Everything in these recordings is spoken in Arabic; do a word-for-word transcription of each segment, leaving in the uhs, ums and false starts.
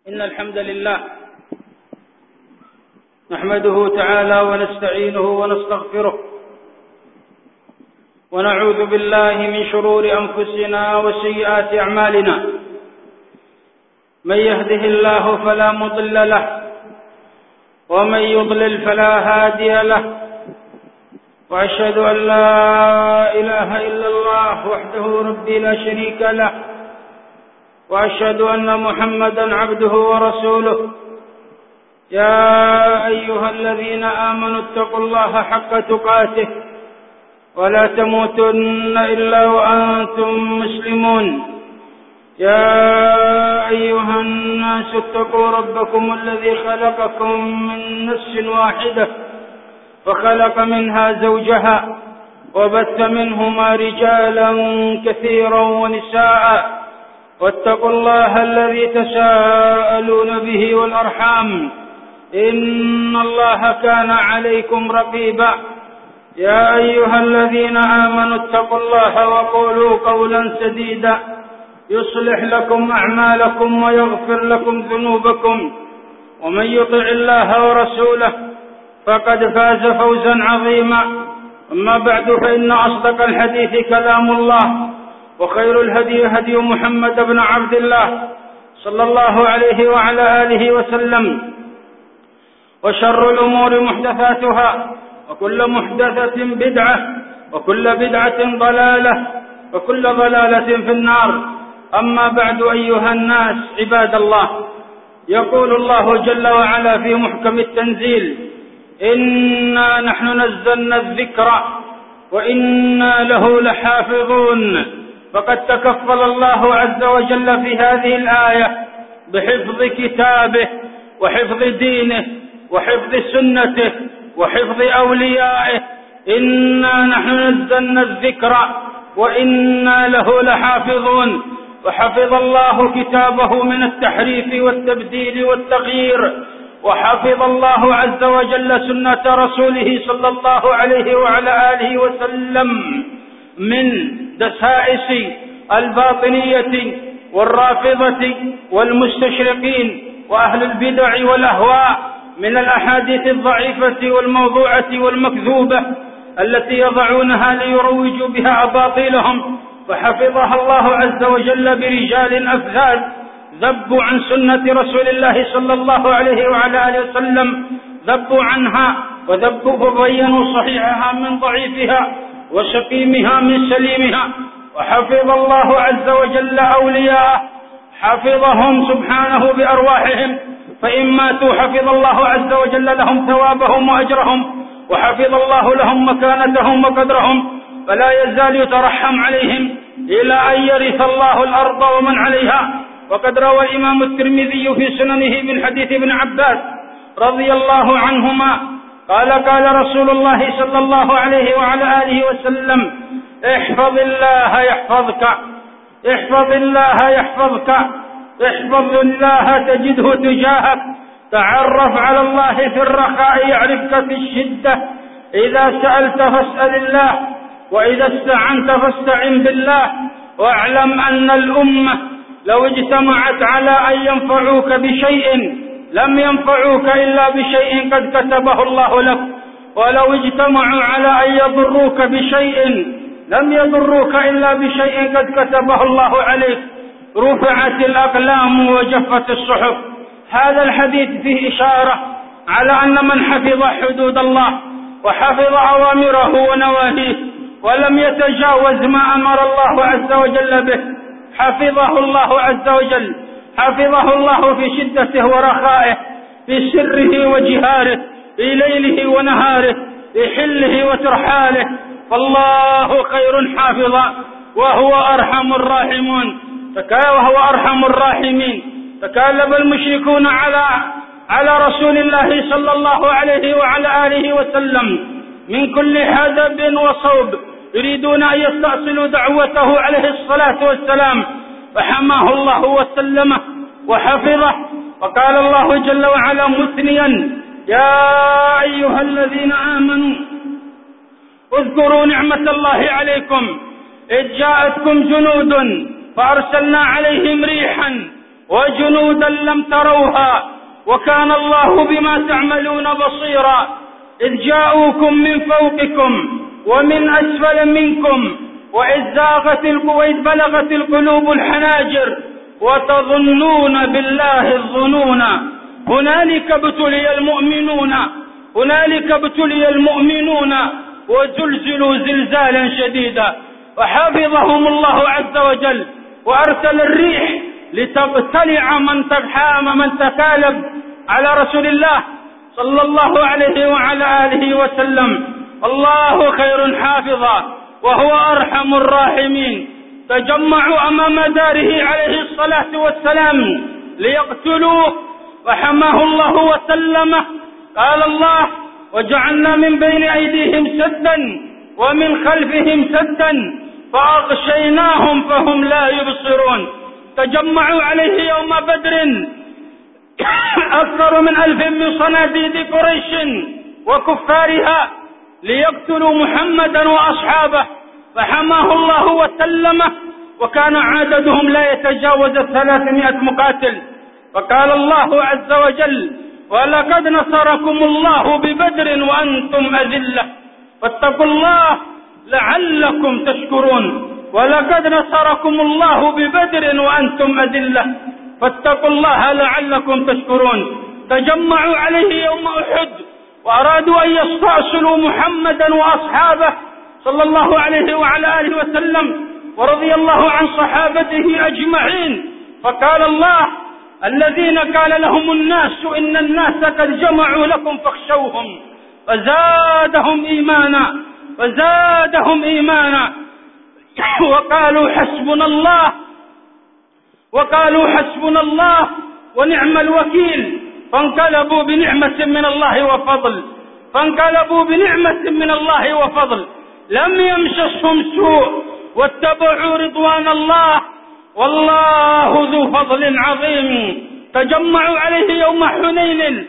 إن الحمد لله نحمده تعالى ونستعينه ونستغفره ونعوذ بالله من شرور أنفسنا وسيئات أعمالنا. من يهده الله فلا مضل له ومن يضلل فلا هادي له، وأشهد أن لا إله إلا الله وحده ربي لا شريك له، وأشهد أن محمدا عبده ورسوله. يا أيها الذين آمنوا اتقوا الله حق تقاته ولا تموتن إلا وأنتم مسلمون. يا أيها الناس اتقوا ربكم الذي خلقكم من نفس واحدة وخلق منها زوجها وبث منهما رجالا كثيرا ونساء، واتقوا الله الذي تساءلون به والأرحام إن الله كان عليكم رقيبا. يا أيها الذين آمنوا اتقوا الله وقولوا قولا سديدا يصلح لكم أعمالكم ويغفر لكم ذنوبكم، ومن يطع الله ورسوله فقد فاز فوزا عظيما. أما بعد، فإن أصدق الحديث كلام الله، وخير الهدي هدي محمد بن عبد الله صلى الله عليه وعلى آله وسلم، وشر الأمور محدثاتها، وكل محدثة بدعة، وكل بدعة ضلالة، وكل ضلالة في النار. أما بعد، أيها الناس عباد الله، يقول الله جل وعلا في محكم التنزيل: إنا نحن نزلنا الذكر وإنا له لحافظون. فقد تكفل الله عز وجل في هذه الآية بحفظ كتابه وحفظ دينه وحفظ سنته وحفظ أوليائه. إنا نحن نزلنا الذكر وإنا له لحافظون. وحفظ الله كتابه من التحريف والتبديل والتغيير، وحفظ الله عز وجل سنة رسوله صلى الله عليه وعلى آله وسلم من دسائس الباطنية والرافضة والمستشرقين وأهل البدع والأهواء، من الأحاديث الضعيفة والموضوعة والمكذوبة التي يضعونها ليروجوا بها أباطيلهم. فحفظها الله عز وجل برجال أفذاذ ذبوا عن سنة رسول الله صلى الله عليه وعلى آله وسلم، ذبوا عنها وذبوا فبينوا صحيحها من ضعيفها وسقيمها من سليمها. وحفظ الله عز وجل أولياءه، حفظهم سبحانه بأرواحهم، فإن ماتوا حفظ الله عز وجل لهم ثوابهم وأجرهم، وحفظ الله لهم مكانتهم وقدرهم، فلا يزال يترحم عليهم إلى أن يرث الله الأرض ومن عليها. وقد روى الإمام الترمذي في سننه من حديث ابن عباس رضي الله عنهما قال: قال رسول الله صلى الله عليه وعلى آله وسلم: احفظ الله يحفظك، احفظ الله يحفظك، احفظ الله تجده تجاهك، تعرف على الله في الرخاء يعرفك في الشدة، إذا سألت فاسأل الله، وإذا استعنت فاستعن بالله. واعلم أن الأمة لو اجتمعت على أن ينفعوك بشيء لم ينفعوك إلا بشيء قد كتبه الله لك، ولو اجتمعوا على أن يضروك بشيء لم يضروك إلا بشيء قد كتبه الله عليك. رفعت الأقلام وجفت الصحف. هذا الحديث فيه إشارة على أن من حفظ حدود الله وحفظ أوامره ونواهيه ولم يتجاوز ما أمر الله عز وجل به حفظه الله عز وجل، حفظه الله في شدته ورخائه، في سره وجهاره، في ليله ونهاره، في حله وترحاله، فالله خير حافظا وهو أرحم الراحمون وهو أرحم الراحمين. تكالب المشركون على على رسول الله صلى الله عليه وعلى آله وسلم من كل حدب وصوب، يريدون أن يستأصلوا دعوته عليه الصلاة والسلام، فحماه الله وسلمه وحفظه. وقال الله جل وعلا مثنيا: يا أيها الذين آمنوا اذكروا نعمة الله عليكم إذ جاءتكم جنود فأرسلنا عليهم ريحا وجنودا لم تروها وكان الله بما تعملون بصيرا. إذ جاءوكم من فوقكم ومن أسفل منكم وإذ زاغت وإذ بلغت القلوب الحناجر وتظنون بالله الظنون. هنالك ابتلي المؤمنون هنالك ابتلي المؤمنون وزلزلوا زلزالا شديدا. وحفظهم الله عز وجل وأرسل الريح لتبتلع من ترحام من تكالب على رسول الله صلى الله عليه وعلى آله وسلم. الله خير حافظا وهو أرحم الراحمين. تجمعوا أمام داره عليه الصلاة والسلام ليقتلوه وحماه الله وسلمه. قال الله: وجعلنا من بين أيديهم سدا ومن خلفهم سدا فأغشيناهم فهم لا يبصرون. تجمعوا عليه يوم بدر أكثر من ألف من صناديد قريش وكفارها ليقتلوا محمدا وأصحابه فحماه الله وسلمه، وكان عددهم لا يتجاوز ثلاثمائة مقاتل. فقال الله عز وجل: ولقد نصركم الله ببدر وأنتم أذلة فاتقوا الله لعلكم تشكرون. ولقد نصركم الله ببدر وأنتم أذلة فاتقوا الله لعلكم تشكرون. تجمعوا عليه يوم أحد وأرادوا أن يستأصلوا محمدا وأصحابه صلى الله عليه وعلى آله وسلم ورضي الله عن صحابته أجمعين. فقال الله: الذين قال لهم الناس إن الناس قد جمعوا لكم فاخشوهم وزادهم إيمانا وزادهم إيمانا وقالوا حسبنا الله وقالوا حسبنا الله ونعم الوكيل. فانقلبوا بنعمة من الله وفضل فانقلبوا بنعمة من الله وفضل لم يمسسهم سوء واتبعوا رضوان الله والله ذو فضل عظيم. تجمعوا عليه يوم حنين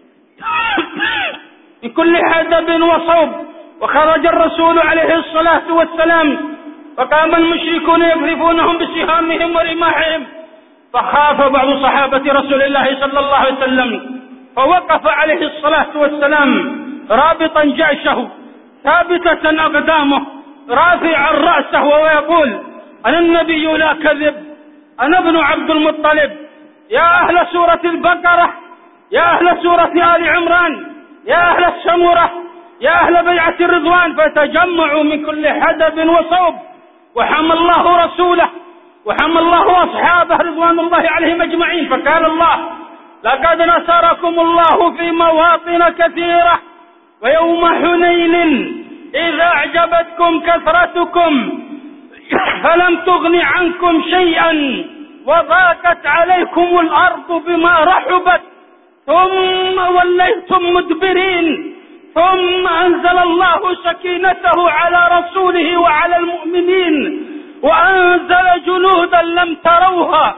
بكل حدب وصوب، وخرج الرسول عليه الصلاة والسلام فقام المشركون يقذفونهم بسهامهم ورماحهم، فخاف بعض صحابة رسول الله صلى الله عليه وسلم فوقف عليه الصلاة والسلام رابطا جيشه ثابتة أقدامه رافعا رأسه ويقول: أنا النبي لا كذب، أنا ابن عبد المطلب. يا أهل سورة البقرة، يا أهل سورة آل عمران، يا أهل السمرة، يا أهل بيعة الرضوان. فتجمعوا من كل حدب وصوب وحمى الله رسوله وحمى الله أصحابه رضوان الله عليهم أجمعين. فقال الله: لقد نصركم الله في مواطن كثيرة ويوم حنين إذا أعجبتكم كثرتكم فلم تغن عنكم شيئا وضاقت عليكم الأرض بما رحبت ثم وليتم مدبرين ثم أنزل الله سكينته على رسوله وعلى المؤمنين وأنزل جنودا لم تروها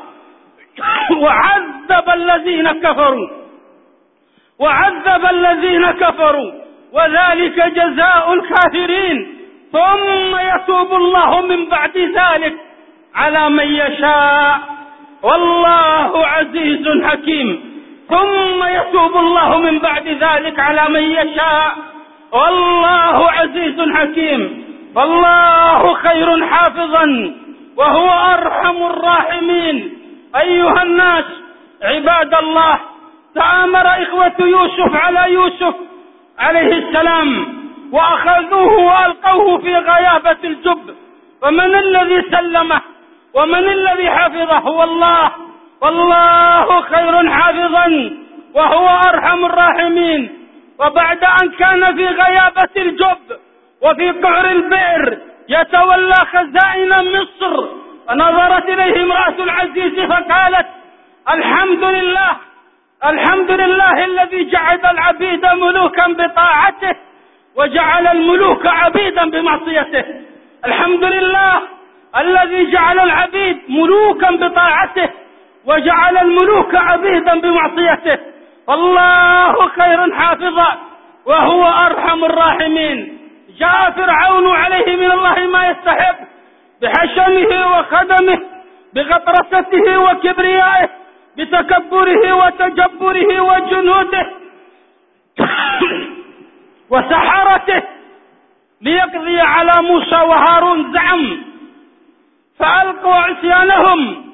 وعذب الذين كفروا وعذب الذين كفروا وذلك جزاء الكافرين. ثم يتوب الله من بعد ذلك على من يشاء والله عزيز حكيم. ثم يتوب الله من بعد ذلك على من يشاء والله عزيز حكيم. فالله خير حافظا وهو أرحم الراحمين. أيها الناس عباد الله، تآمر إخوة يوسف على يوسف عليه السلام وأخذوه وألقوه في غيابة الجب، ومن الذي سلمه ومن الذي حفظه؟ هو الله، والله خير حافظا وهو أرحم الراحمين. وبعد أن كان في غيابة الجب وفي قعر البئر يتولى خزائن مصر، فنظرت إليه امرأة العزيز فقالت: الحمد لله الحمد لله الذي جعل العبيد ملوكا بطاعته وجعل الملوك عبيدا بمعصيته. الحمد لله الذي جعل العبيد ملوكا بطاعته وجعل الملوك عبيدا بمعصيته. الله خير حافظا وهو أرحم الراحمين. جاء فرعون عليه من الله ما يستحق بحشمه وخدمه بغطرسته وكبريائه بتكبره وتجبره وجنوده وسحرته ليقضي على موسى وهارون، زعم فألقوا عصيانهم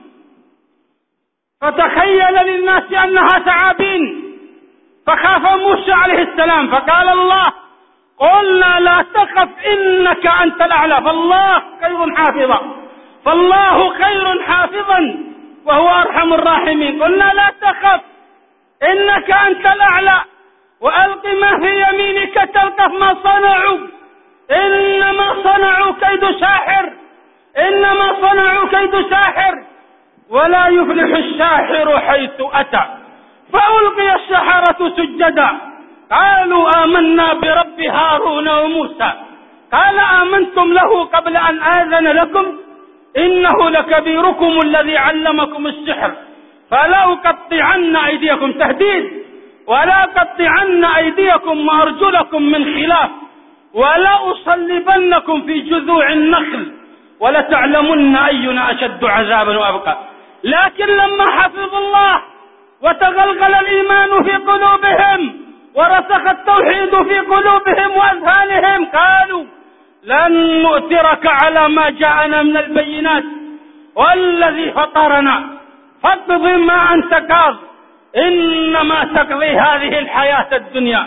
فتخيل للناس أنها ثعابين، فخاف موسى عليه السلام، فقال الله: قلنا لا تخف إنك أنت الأعلى، فالله خير حافظا فالله خير حافظا وهو أرحم الراحمين. قلنا لا تخف إنك أنت الأعلى وألق ما في يمينك تلقف ما صنعوا، إنما صنعوا كيد ساحر إنما صنعوا كيد ساحر ولا يفلح الساحر حيث أتى. فألقي السحرة سجدا قالوا آمنا برب هارون وموسى. قال: آمنتم له قبل أن آذن لكم؟ إنه لكبيركم الذي علمكم السحر فلا أقطعن أيديكم، تهديد، ولا أقطعن أيديكم وأرجلكم من خلاف ولا أصلبنكم في جذوع النخل ولتعلمن أينا أشد عذابا وأبقى. لكن لما حفظوا الله وتغلغل الإيمان في قلوبهم ورسخ التوحيد في قلوبهم وأذهانهم قالوا: لن نؤثرك على ما جاءنا من البينات والذي فطرنا فاقض ما أنت قاض إنما تقضي هذه الحياة الدنيا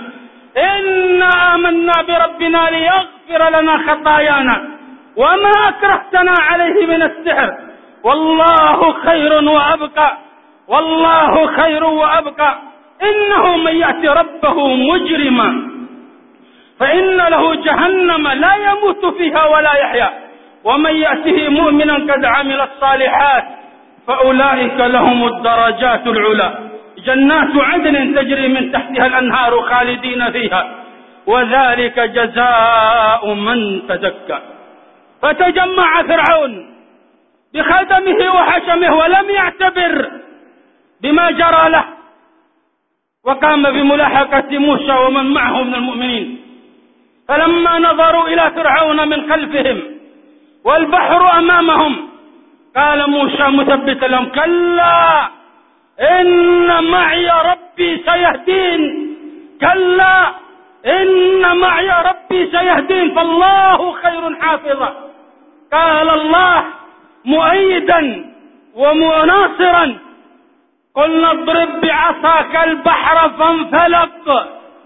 إنا آمنا بربنا ليغفر لنا خطايانا وما أكرهتنا عليه من السحر والله خير وأبقى والله خير وأبقى. إنه من يأتي ربه مجرما فإن له جهنم لا يموت فيها ولا يحيا ومن يأته مؤمنا قد عمل الصالحات فأولئك لهم الدرجات العلى جنات عدن تجري من تحتها الأنهار خالدين فيها وذلك جزاء من تزكى. فتجمع فرعون بخدمه وحشمه ولم يعتبر بما جرى له وقام بملاحقة موسى ومن معه من المؤمنين. فلما نظروا إلى فرعون من خلفهم والبحر أمامهم قال موسى مثبتا لهم: كلا إن معي ربي سيهدين كلا إن معي ربي سيهدين فالله خير حافظا. قال الله مؤيدا ومناصرا: قلنا اضرب بعصاك البحر فانفلق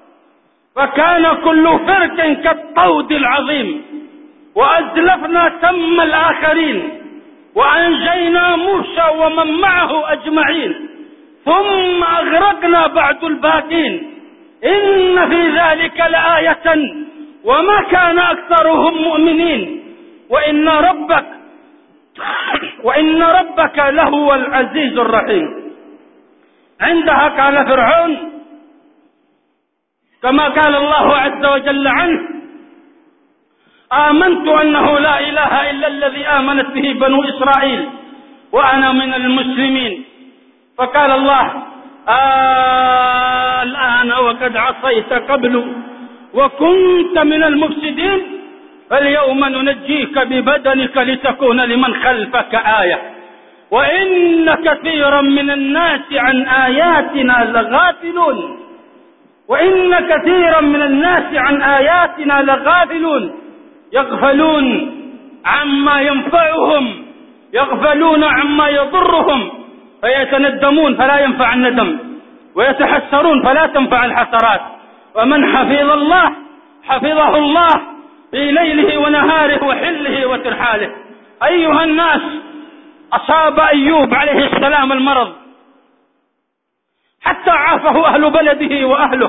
فكان كل فرق كالطود العظيم وأزلفنا ثم الآخرين وأنجينا موسى ومن معه أجمعين ثم أغرقنا بعد الباقين إن في ذلك لآية وما كان أكثرهم مؤمنين وإن ربك وإن ربك لهو العزيز الرحيم. عندها قال فرعون كما قال الله عز وجل عنه: آمنت أنه لا إله إلا الذي آمنت به بنو إسرائيل وأنا من المسلمين. فقال الله: آه الآن وقد عصيت قبل وكنت من المفسدين فاليوم ننجيك ببدنك لتكون لمن خلفك آية وإن كثيرا من الناس عن آياتنا لغافلون وإن كثيرا من الناس عن آياتنا لغافلون يغفلون عما ينفعهم يغفلون عما يضرهم فيتندمون فلا ينفع الندم ويتحسرون فلا تنفع الحسرات. ومن حفظ الله حفظه الله في ليله ونهاره وحله وترحاله. أيها الناس، أصاب أيوب عليه السلام المرض حتى عافه أهل بلده وأهله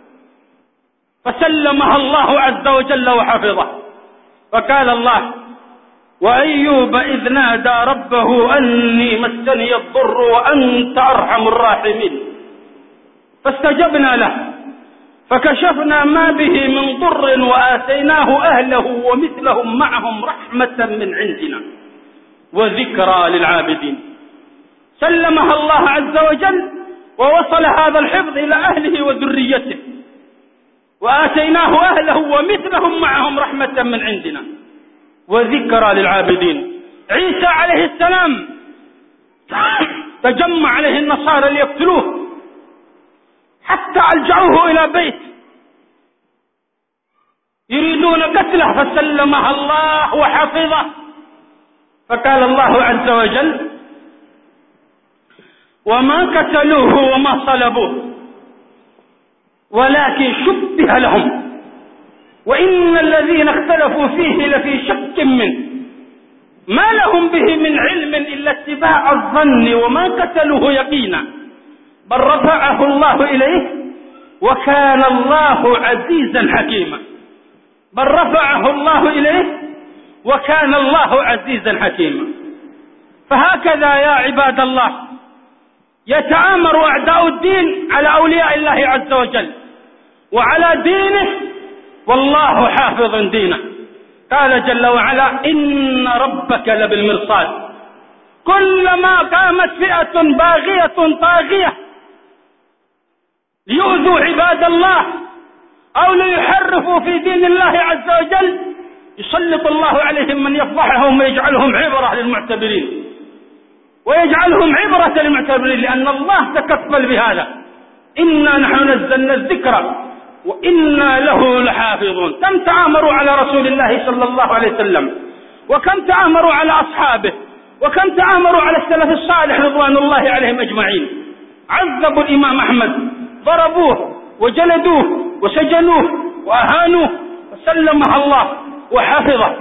فسلمها الله عز وجل وحفظه. فقال الله: وأيوب إذ نادى ربه أني مسني الضر وأنت أرحم الراحمين فاستجبنا له فكشفنا ما به من ضر وآتيناه أهله ومثلهم معهم رحمة من عندنا وذكرى للعابدين. سلمها الله عز وجل ووصل هذا الحفظ إلى أهله وذريته وآتيناه أهله ومثلهم معهم رحمة من عندنا وذكرى للعابدين. عيسى عليه السلام تجمع عليه النصارى ليقتلوه حتى ألجأوه إلى بيت يريدون قتله، فسلمها الله وحفظه. فقال الله عز وجل: وما قتلوه وما صلبوه ولكن شبه لهم وإن الذين اختلفوا فيه لفي شك منه ما لهم به من علم إلا اتباع الظن وما قتلوه يقينا بل رفعه الله إليه وكان الله عزيزا حكيما. بل رفعه الله إليه وكان الله عزيزا حكيما. فهكذا يا عباد الله يتآمر أعداء الدين على أولياء الله عز وجل وعلى دينه، والله حافظ دينه. قال جل وعلا: إن ربك لبالمرصاد كلما قامت فئة باغية طاغية ليؤذوا عباد الله أو ليحرفوا في دين الله عز وجل يسلط الله عليهم من يفضحهم ويجعلهم عبرة للمعتبرين ويجعلهم عبرة للمعتبرين، لأن الله تكفل بهذا: إنا نحن نزلنا الذكر وإنا له لحافظون. كم تآمروا على رسول الله صلى الله عليه وسلم، وكم تآمروا على أصحابه، وكم تآمروا على السلف الصالح رضوان الله عليهم أجمعين. عذبوا الإمام أحمد، ضربوه وجلدوه وسجنوه وأهانوه، وسلمها الله وحفظه.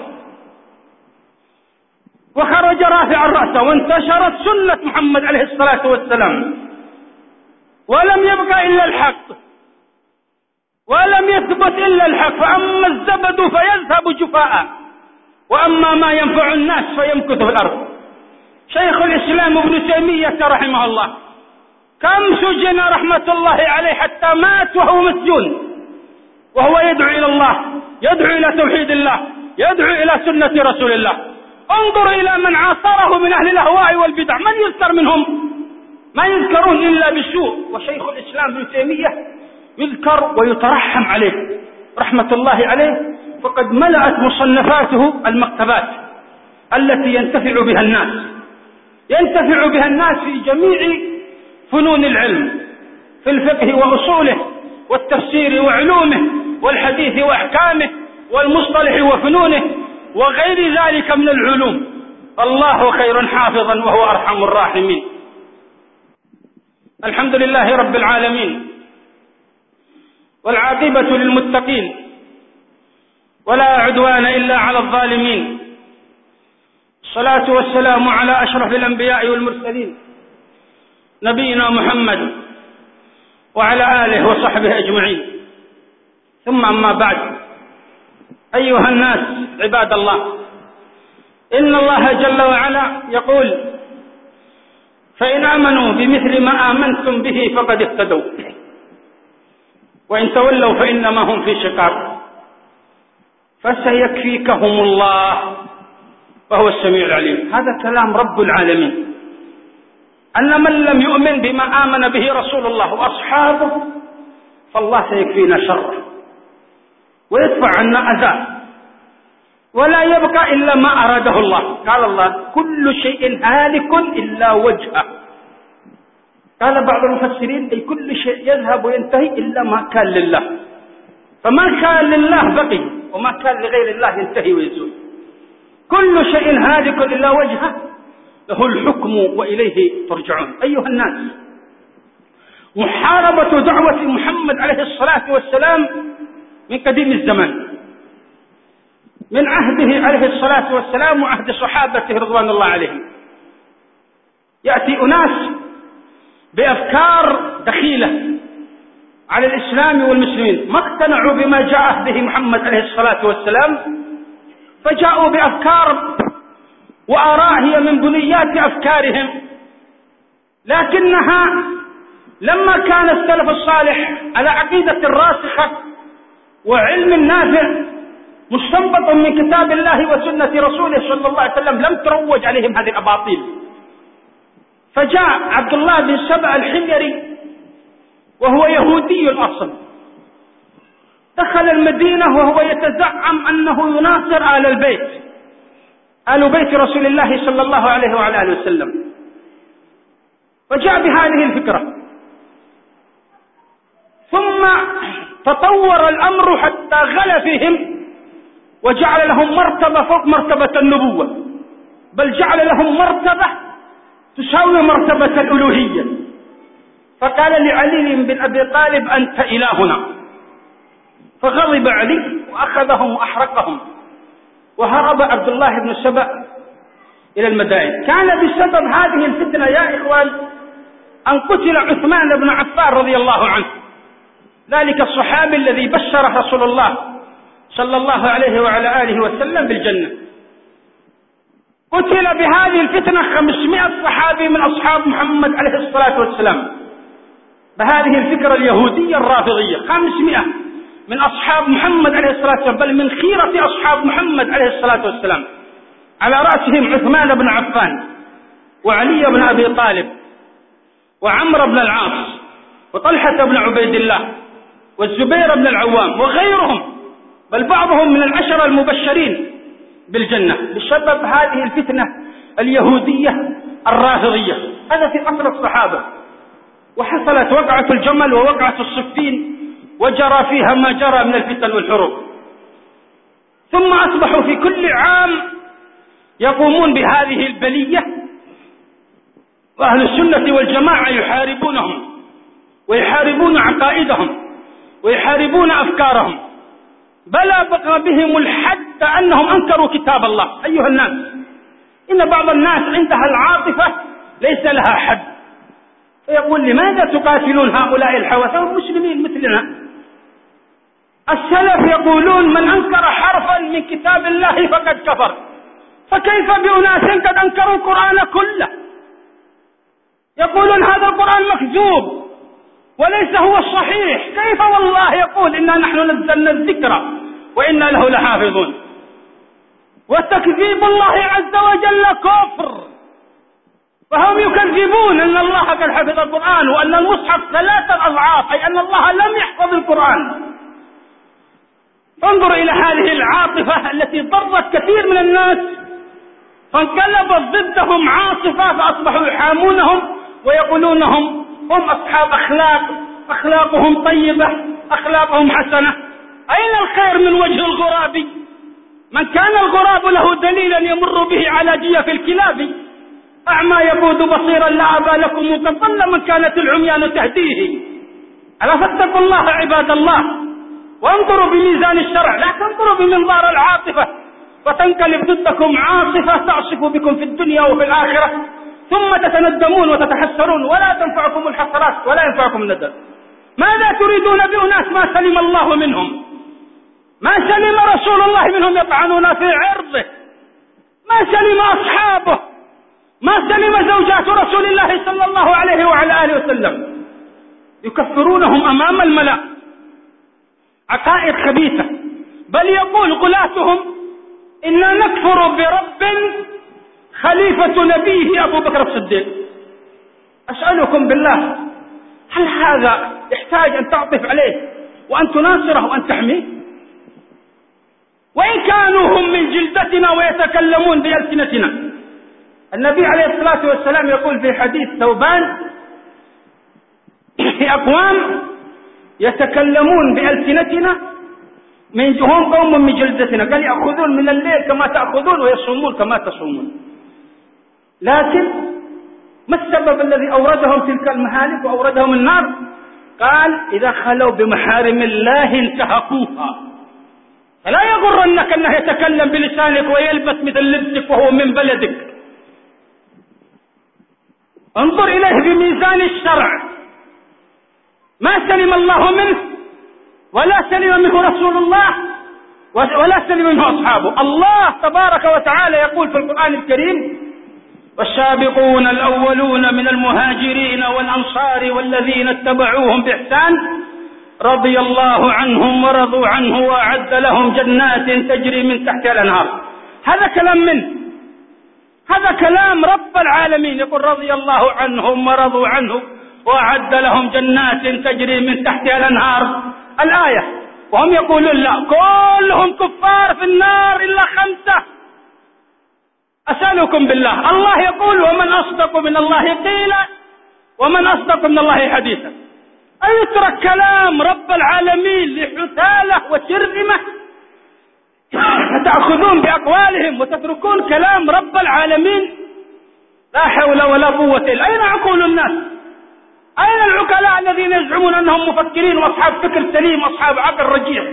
وخرج رافعا رأسه وانتشرت سنة محمد عليه الصلاة والسلام، ولم يبقى إلا الحق ولم يثبت إلا الحق. فأما الزبد فيذهب جفاء وأما ما ينفع الناس فيمكث في الأرض. شيخ الإسلام ابن تيمية رحمه الله كم سجن رحمة الله عليه حتى مات وهو مسجون وهو يدعو إلى الله، يدعو إلى توحيد الله، يدعو إلى سنة رسول الله. انظر إلى من عاصره من أهل الأهواء والبدع، من يذكر منهم؟ ما يذكرون إلا بالسوء. وشيخ الإسلام ابن تيمية يذكر ويترحم عليه رحمة الله عليه، فقد ملأت مصنفاته المكتبات التي ينتفع بها الناس ينتفع بها الناس في جميع فنون العلم، في الفقه وأصوله والتفسير وعلومه والحديث وأحكامه والمصطلح وفنونه وغير ذلك من العلوم. الله خير حافظا وهو أرحم الراحمين. الحمد لله رب العالمين، والعاقبة للمتقين، ولا عدوان إلا على الظالمين. الصلاة والسلام على أشرف الأنبياء والمرسلين نبينا محمد وعلى آله وصحبه أجمعين. ثم أما بعد، أيها الناس عباد الله، إن الله جل وعلا يقول: فإن آمنوا بمثل ما آمنتم به فقد اهتدوا وإن تولوا فإنما هم في شقاق فسيكفيكهم الله وهو السميع العليم. هذا كلام رب العالمين، أن من لم يؤمن بما آمن به رسول الله وأصحابه فالله سيكفينا شره ويدفع عنا أذى، ولا يبقى إلا ما أراده الله. قال الله: كل شيء هالك إلا وجهه. قال بعض المفسرين: أي كل شيء يذهب وينتهي إلا ما كان لله، فما كان لله بقي وما كان لغير الله ينتهي ويزول. كل شيء هالك إلا وجهه له الحكم وإليه ترجعون. أيها الناس، محاربة دعوة محمد عليه الصلاة والسلام من قديم الزمان، من عهده عليه الصلاة والسلام وعهد صحابته رضوان الله عليهم. يأتي أناس بأفكار دخيلة على الإسلام والمسلمين، ما اقتنعوا بما جاء به محمد عليه الصلاة والسلام، فجاءوا بأفكار وآراء هي من بنيات أفكارهم، لكنها لما كان السلف الصالح على عقيدة راسخة وعلم نافع مستنبط من كتاب الله وسنة رسوله صلى الله عليه وسلم، لم تروج عليهم هذه الأباطيل. فجاء عبد الله بن سبأ الحميري وهو يهودي الأصل، دخل المدينة وهو يتزعم أنه يناصر آل البيت آل بيت رسول الله صلى الله عليه وعلى آله وسلم. فجاء بهذه الفكرة، ثم تطور الأمر حتى غلا فيهم وجعل لهم مرتبة فوق مرتبة النبوة، بل جعل لهم مرتبة تساوي مرتبة الألوهية. فقال لعلي بن أبي طالب أنت إلهنا، فغضب علي وأخذهم وأحرقهم، وهرب عبد الله بن سبأ إلى المدائن. كان بسبب هذه الفتنة يا إخوان أن قتل عثمان بن عفان رضي الله عنه، ذلك الصحابي الذي بشر رسول الله صلى الله عليه وعلى آله وسلم بالجنة. قتل بهذه الفتنة خمسمائة صحابي من أصحاب محمد عليه الصلاة والسلام بهذه الفكرة اليهودية الرافضية، خمسمائة من أصحاب محمد عليه الصلاة والسلام، بل من خيرة أصحاب محمد عليه الصلاة والسلام، على رأسهم عثمان بن عفان وعلي بن أبي طالب وعمر بن العاص وطلحة بن عبيد الله والزبير بن العوام وغيرهم، بل بعضهم من العشرة المبشرين بالجنة بسبب هذه الفتنة اليهودية الرافضية. هذا في عصر الصحابة، وحصلت وقعة الجمل ووقعة الصفين وجرى فيها ما جرى من الفتن والحروب. ثم أصبحوا في كل عام يقومون بهذه البلية، وأهل السنة والجماعة يحاربونهم ويحاربون عقائدهم ويحاربون أفكارهم، بلى بقى بهم الحد أنهم أنكروا كتاب الله. أيها الناس، إن بعض الناس عندها العاطفة ليس لها حد، فيقول لماذا تقاتلون هؤلاء الحوثة والمسلمين مثلنا؟ السلف يقولون من أنكر حرفا من كتاب الله فقد كفر، فكيف بأناس قد أنكروا القرآن كله؟ يقولون هذا القرآن مكذوب وليس هو الصحيح، كيف والله يقول إنا نحن نزلنا الذكر وإنا له لحافظون؟ وتكذيب الله عز وجل كفر، فهم يكذبون أن الله قد حفظ القرآن وأن المصحف ثلاثة أضعاف، أي أن الله لم يحفظ القرآن. انظر إلى هذه العاطفة التي ضرت كثير من الناس، فانقلبت ضدهم عاصفة، فأصبحوا يحامونهم ويقولونهم هم أصحاب أخلاق، أخلاقهم طيبة، أخلاقهم حسنة. أين الخير من وجه الغراب؟ من كان الغراب له دليلا يمر به على جيف الكلاب، أعمى يبود بصيرا لا أبا لكم وقد ضل من كانت العميان تهديه. ألا فاتقوا الله عباد الله وانظروا بميزان الشرع، لا تنظروا بمنظار العاطفة وتنقلب ضدكم عاصفة تعصف بكم في الدنيا وفي الآخرة، ثم تتندمون وتتحسرون ولا تنفعكم الحسرات ولا ينفعكم الندم. ماذا تريدون بأناس ما سلم الله منهم؟ ما سلم رسول الله منهم، يطعنون في عرضه، ما سلم أصحابه، ما سلم زوجات رسول الله صلى الله عليه وعلى آله وسلم، يكفرونهم أمام الملأ، عقائد خبيثة. بل يقول غلاتهم إنا نكفر برب خليفة نبيه أبو بكر الصديق. أسألكم بالله، هل هذا يحتاج أن تعطف عليه وأن تناصره وأن تحميه؟ وإن كانوا هم من جلدتنا ويتكلمون بألسنتنا. النبي عليه الصلاة والسلام يقول في حديث ثوبان في أقوام يتكلمون بألسنتنا من هم قوم من جلدتنا، قال يأخذون من الليل كما تأخذون ويصومون كما تصومون. لكن ما السبب الذي أوردهم تلك المهالك وأوردهم النار؟ قال إذا خلوا بمحارم الله انتهكوها. فلا يغرنك أنه يتكلم بلسانك ويلبس مثل لبسك وهو من بلدك، انظر إليه بميزان الشرع. ما سلم الله منه ولا سلم منه رسول الله ولا سلم منه أصحابه. الله تبارك وتعالى يقول في القرآن الكريم والسابقون الأولون من المهاجرين والأنصار والذين اتبعوهم بإحسان رضي الله عنهم ورضوا عنه وأعد لهم جنات تجري من تحتها الأنهار. هذا كلام منه، هذا كلام رب العالمين، يقول رضي الله عنهم ورضوا عنه وأعد لهم جنات تجري من تحتها الأنهار الآية. وهم يقولون لا كلهم كفار في النار إلا خمسة. أسألكم بالله، الله يقول ومن أصدق من الله قيلا ومن أصدق من الله حديثا. أن يترك كلام رب العالمين لحثالة وشرذمة فتأخذون بأقوالهم وتتركون كلام رب العالمين؟ لا حول ولا قوة إلا. أين عقول الناس؟ أين العقلاء الذين يزعمون أنهم مفكرين وأصحاب فكر سليم وأصحاب عقل رجيع؟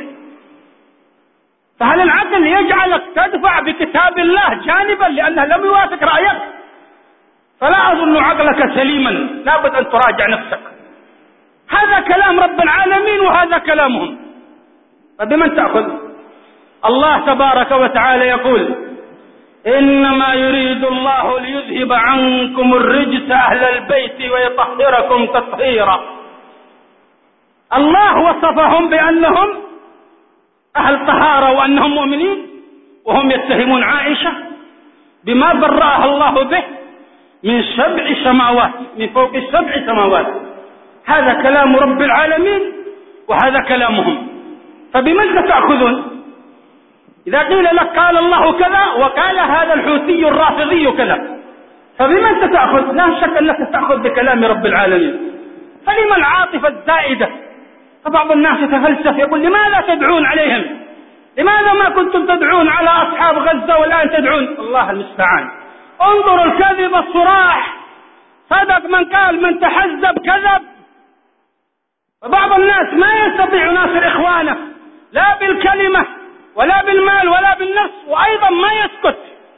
فهل العقل يجعلك تدفع بكتاب الله جانبا لأنه لم يوافق رأيك؟ فلا أظن عقلك سليما، لابد أن تراجع نفسك. هذا كلام رب العالمين وهذا كلامهم، فبمن تأخذ؟ الله تبارك وتعالى يقول: إنما يريد الله ليذهب عنكم الرجس أهل البيت ويطهركم تطهيرا. الله وصفهم بأنهم أهل طهارة وأنهم مؤمنين، وهم يتهمون عائشة بما برأها الله به من سبع سماوات، من فوق السبع سماوات. هذا كلام رب العالمين وهذا كلامهم، فبمن تأخذون؟ إذا قيل لك قال الله كذا وقال هذا الحوثي الرافضي كذا، فبمن تأخذ؟ لا شك أنك تأخذ بكلام رب العالمين. فلما العاطفة الزائدة؟ فبعض الناس يتفلسف يقول: لماذا تدعون عليهم؟ لماذا ما كنتم تدعون على أصحاب غزة والآن تدعون؟ الله المستعان. انظروا الكذب الصراح، صدق من قال من تحزب كذب. وبعض الناس ما يستطيع يناصر إخوانه لا بالكلمة ولا بالمال ولا بالنفس، وأيضا ما يسكت،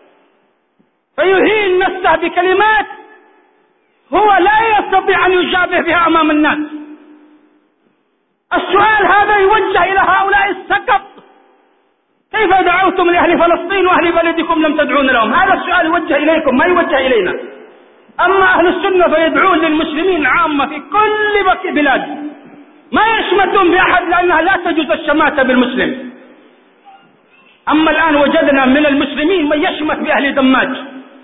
فيهين نفسه بكلمات هو لا يستطيع أن يجابه بها أمام الناس. السؤال هذا يوجه إلى هؤلاء السقط: كيف دعوتم لأهل فلسطين وأهل بلدكم لم تدعون لهم؟ هذا السؤال يوجه إليكم ما يوجه إلينا. أما أهل السنة فيدعون للمسلمين عامة في كل بلاد، ما يشمتون بأحد لأنها لا تجوز الشماتة بالمسلم. أما الآن وجدنا من المسلمين من يشمت بأهل دماج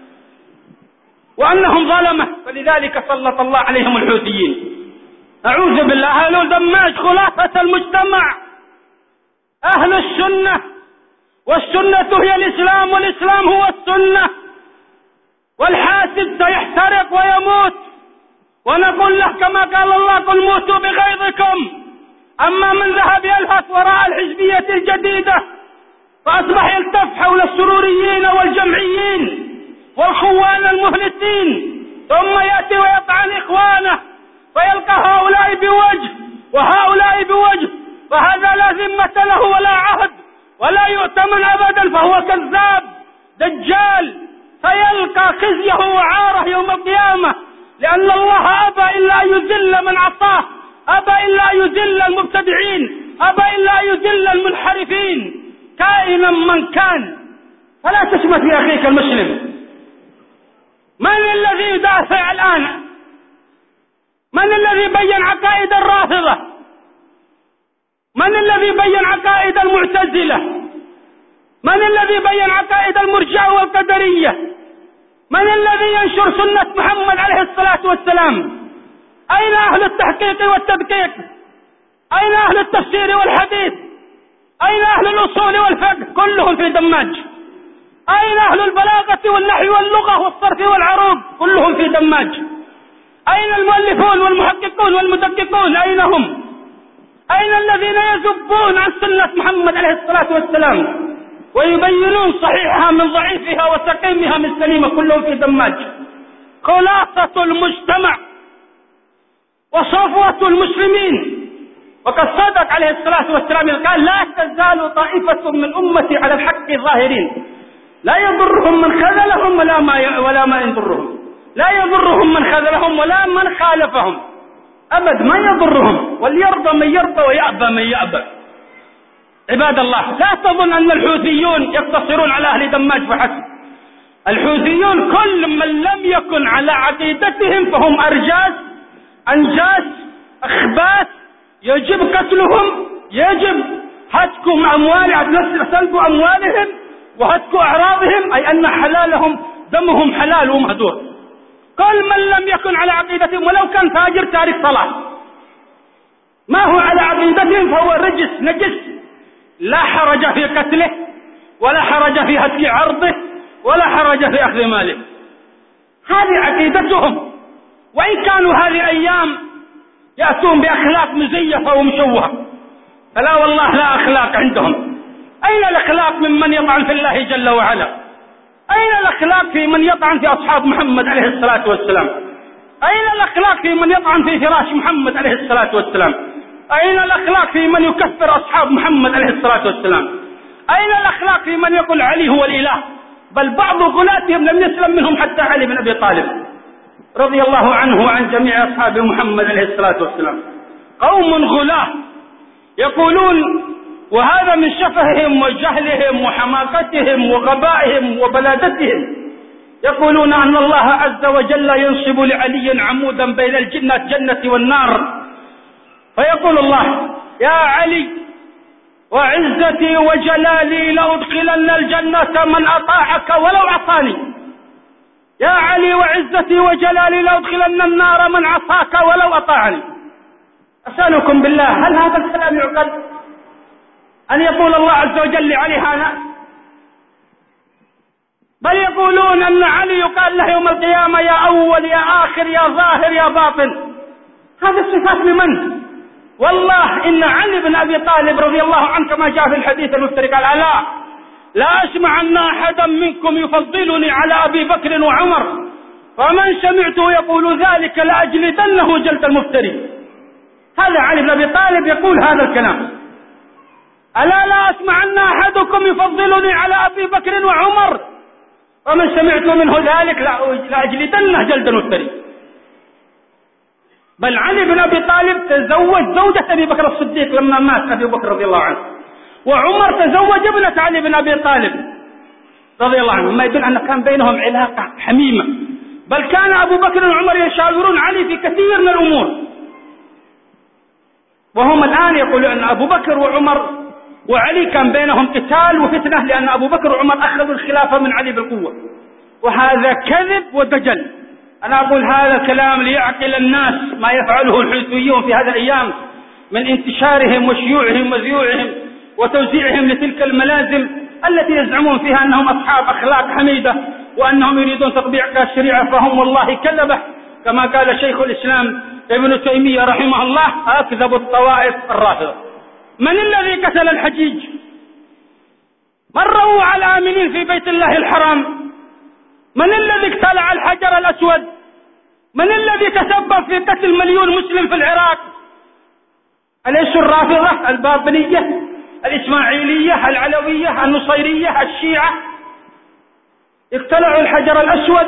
وأنهم ظلمة، فلذلك سلط الله عليهم الحوثيين. أعوذ بالله. أهل دماج خلاصة المجتمع، أهل السنة، والسنة هي الإسلام والإسلام هو السنة، والحاسد سيحترق ويموت، ونقول له كما قال الله: قل موتوا بغيظكم. أما من ذهب يلهث وراء الحزبية الجديدة فأصبح يلتف حول السروريين والجمعيين والخوان المهلسين، ثم يأتي ويطعن إخوانه فيلقى هؤلاء بوجه وهؤلاء بوجه، فهذا لا ذمة له ولا عهد ولا يؤتمن أبدا، فهو كذاب دجال سيلقى خزيه وعاره يوم القيامة، لأن الله أبى إلا يذل من عصاه، أبى إلا يذل المبتدعين، أبى إلا يذل المنحرفين كائنا من كان. فلا تشمت بأخيك المسلم. من الذي يدافع الآن؟ من الذي بين عقائد الرافضة؟ من الذي بين عقائد المعتزلة؟ من الذي بين عقائد المرجئة والقدرية؟ من الذي ينشر سنة محمد عليه الصلاة والسلام؟ أين أهل التحقيق والتدقيق؟ أين أهل التفسير والحديث؟ أين أهل الأصول والفقه؟ كلهم في دماج. أين أهل البلاغة والنحو واللغة والصرف والعروض؟ كلهم في دماج. أين المؤلفون والمحققون والمدققون؟ أين هم؟ أين الذين يذبون عن سنة محمد عليه الصلاة والسلام ويبينون صحيحها من ضعيفها وسقيمها من سليمة؟ كلهم في دماج. خلاصة المجتمع وصفوة المسلمين. وقد صدق عليه الصلاة والسلام قال: لا تزال طائفة من أمتي على الحق ظاهرين لا يضرهم من خذلهم ولا ما ولا ما يضرهم، لا يضرهم من خذلهم ولا من خالفهم، أبد ما يضرهم، وليرضى من يرضى ويأبى من يأبى. عباد الله، لا تظن أن الحوثيون يقتصرون على أهل دماج فحسب. الحوثيون كل من لم يكن على عقيدتهم فهم أرجاس أنجاس أخباث، يجب قتلهم، يجب هتك أموالهم، سلب أموالهم وهتك أعراضهم، أي أن حلالهم دمهم حلال ومهدور. كل من لم يكن على عقيدتهم ولو كان فاجر تارك صلاة ما هو على عقيدتهم فهو رجس نجس، لا حرج في قتله ولا حرج في هتك عرضه ولا حرج في أخذ ماله. هذه عقيدتهم، وإن كانوا هذه الأيام يأتون بأخلاق مزيفة ومشوهة، فلا والله لا أخلاق عندهم. أين الأخلاق ممن يطعن في الله جل وعلا؟ أين الأخلاق في من يطعن في أصحاب محمد عليه الصلاة والسلام؟ أين الأخلاق في من يطعن في فراش محمد عليه الصلاة والسلام؟ أين الأخلاق في من يكفر أصحاب محمد عليه الصلاة والسلام؟ أين الأخلاق في من يقول علي هو الإله؟ بل بعض غلاتهم لم يسلم منهم حتى علي بن أبي طالب رضي الله عنه وعن جميع أصحاب محمد عليه الصلاة والسلام. قوم غلاة يقولون، وهذا من شفههم وجهلهم وحماقتهم وغبائهم وبلادتهم، يقولون أن الله عز وجل ينصب لعلي عمودا بين الجنة الجنة والنار، فيقول الله: يا علي وعزتي وجلالي لأدخلن الجنة من أطاعك ولو عصاني، يا علي وعزتي وجلالي لأدخلن النار من عصاك ولو أطاعني. أسألكم بالله، هل هذا الكلام يعقل؟ أن يقول الله عز وجل لعلي هذا؟ بل يقولون أن علي يقال له يوم القيامة: يا أول يا آخر يا ظاهر يا باطن. هذه الصفات لمن؟ والله إن علي بن أبي طالب رضي الله عنه كما جاء في الحديث المفترق قال: ألا لا أسمع أن أحدا منكم يفضلني على أبي بكر وعمر، فمن سمعته يقول ذلك لأجلدنه جلد المفتري. هذا علي بن أبي طالب يقول هذا الكلام: ألا لا أسمع أن أحدكم يفضلني على أبي بكر وعمر، ومن سمعت منه ذلك لأجلدنه جلد المفتري. بل علي بن أبي طالب تزوج زوجة أبي بكر الصديق لما مات أبي بكر رضي الله عنه، وعمر تزوج ابنة علي بن أبي طالب رضي الله عنه، ما يدل أن كان بينهم علاقة حميمة. بل كان أبو بكر وعمر يشاورون علي في كثير من الأمور، وهم الآن يقولون أن أبو بكر وعمر وعلي كان بينهم قتال وفتنة، لأن أبو بكر وعمر أخذوا الخلافة من علي بالقوة، وهذا كذب ودجل. أنا أقول هذا الكلام ليعقل الناس ما يفعله الحوثيون في هذه الأيام من انتشارهم وشيوعهم وذيوعهم وتوزيعهم لتلك الملازم التي يزعمون فيها أنهم أصحاب أخلاق حميدة وأنهم يريدون تطبيق الشريعة، فهم والله كذبة، كما قال شيخ الإسلام ابن تيمية رحمه الله: أكذب الطوائف الرافضة. من الذي قتل الحجيج؟ من روع الآمنين في بيت الله الحرام؟ من الذي اقتلع الحجر الأسود؟ من الذي تسبب في قتل مليون مسلم في العراق؟ أليس الرافضة الباطنية الإسماعيلية العلوية النصيرية الشيعة؟ اقتلعوا الحجر الأسود،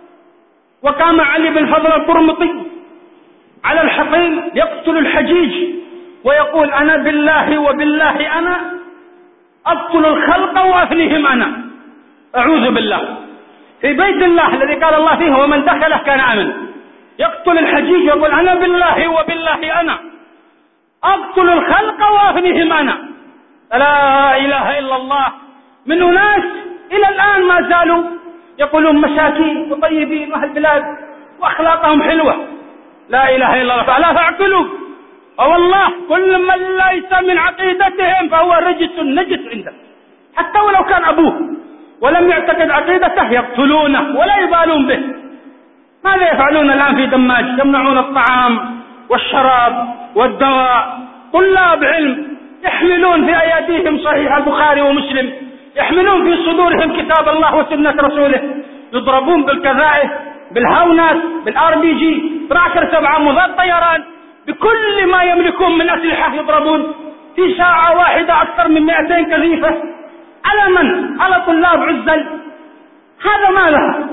وقام علي بن فضل القرمطي على الحقين يقتل الحجيج ويقول: أنا بالله وبالله أنا أقتل الخلق وأفنيهم أنا. أعوذ بالله. في بيت الله الذي قال الله فيه: ومن دخله كان آمن. يقتل الحجيج ويقول: أنا بالله وبالله أنا أقتل الخلق وأفنيهم أنا. لا إله إلا الله. من أناس إلى الآن ما زالوا يقولون مساكين وطيبين وأهل البلاد وأخلاقهم حلوة. لا إله إلا الله. فلا فاعقلوا. والله كل من ليس من عقيدتهم فهو رجس نجس عنده، حتى ولو كان أبوه ولم يعتقد عقيدته يقتلونه ولا يبالون به. ماذا يفعلون الآن في دماج؟ يمنعون الطعام والشراب والدواء. طلاب علم يحملون في أيديهم صحيح البخاري ومسلم، يحملون في صدورهم كتاب الله وسنة رسوله، يضربون بالكذائف بالهاونات بالار بي جي براشر سبعة مضاد طيران، بكل ما يملكون من أسلحة يضربون في ساعة واحدة أكثر من مئتين قذيفة. على من؟ على طلاب عزل. هذا ماذا؟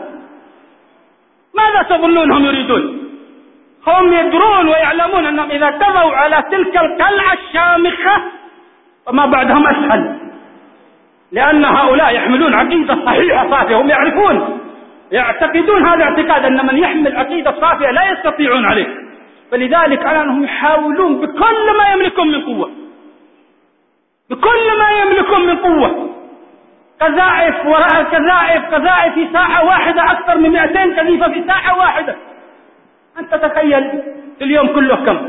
ماذا تظنونهم يريدون؟ هم يدرون ويعلمون أنهم إذا قضوا على تلك القلعة الشامخة فما بعدهم أسهل، لأن هؤلاء يحملون عقيدة صحيحة صافية. هم يعرفون يعتقدون هذا اعتقاد أن من يحمل عقيدة صافية لا يستطيعون عليه، فلذلك على أنهم يحاولون بكل ما يملكون من قوة، بكل ما يملكون من قوة، قذائف وراء قذائف قذائف في ساعة واحدة أكثر من مئتين قذيفة في ساعة واحدة. أنت تخيل في اليوم كله كم.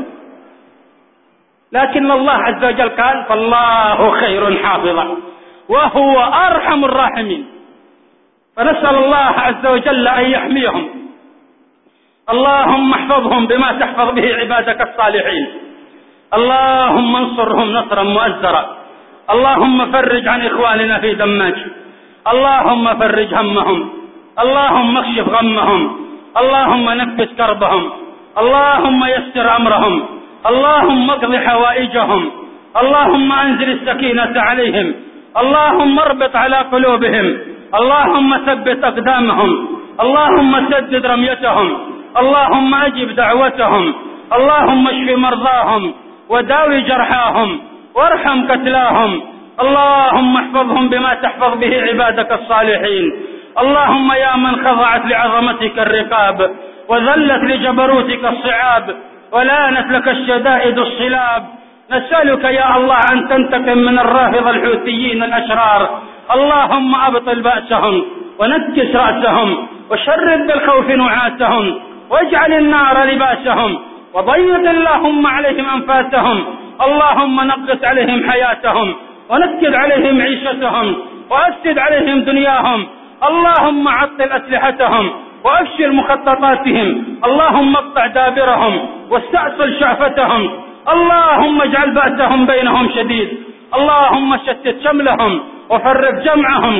لكن الله عز وجل قال: فالله خير حافظا وهو أرحم الراحمين. فنسأل الله عز وجل أن يحميهم اللهم احفظهم بما تحفظ به عبادك الصالحين. اللهم انصرهم نصرا مؤزرا. اللهم فرج عن إخواننا في دماج. اللهم فرج همهم. اللهم اكشف غمهم. اللهم نفس كربهم. اللهم يسر أمرهم. اللهم اقض حوائجهم. اللهم أنزل السكينة عليهم. اللهم اربط على قلوبهم. اللهم ثبت أقدامهم. اللهم سدد رميتهم. اللهم أجب دعوتهم. اللهم اشف مرضاهم وداوي جرحاهم وارحم قتلاهم. اللهم احفظهم بما تحفظ به عبادك الصالحين. اللهم يا من خضعت لعظمتك الرقاب وذلت لجبروتك الصعاب ولانت لك الشدائد الصلاب، نسألك يا الله أن تنتقم من الرافضة الحوثيين الأشرار. اللهم أبطل بأسهم ونكس رأسهم وشرد بالخوف نعاسهم واجعل النار لباسهم وضيق اللهم عليهم أنفاسهم. اللهم نقص عليهم حياتهم ونكد عليهم عيشتهم وأفسد عليهم دنياهم. اللهم عطل أسلحتهم وأفشل مخططاتهم. اللهم اقطع دابرهم واستأصل شعفتهم. اللهم اجعل بأسهم بينهم شديد. اللهم شتت شملهم وفرق جمعهم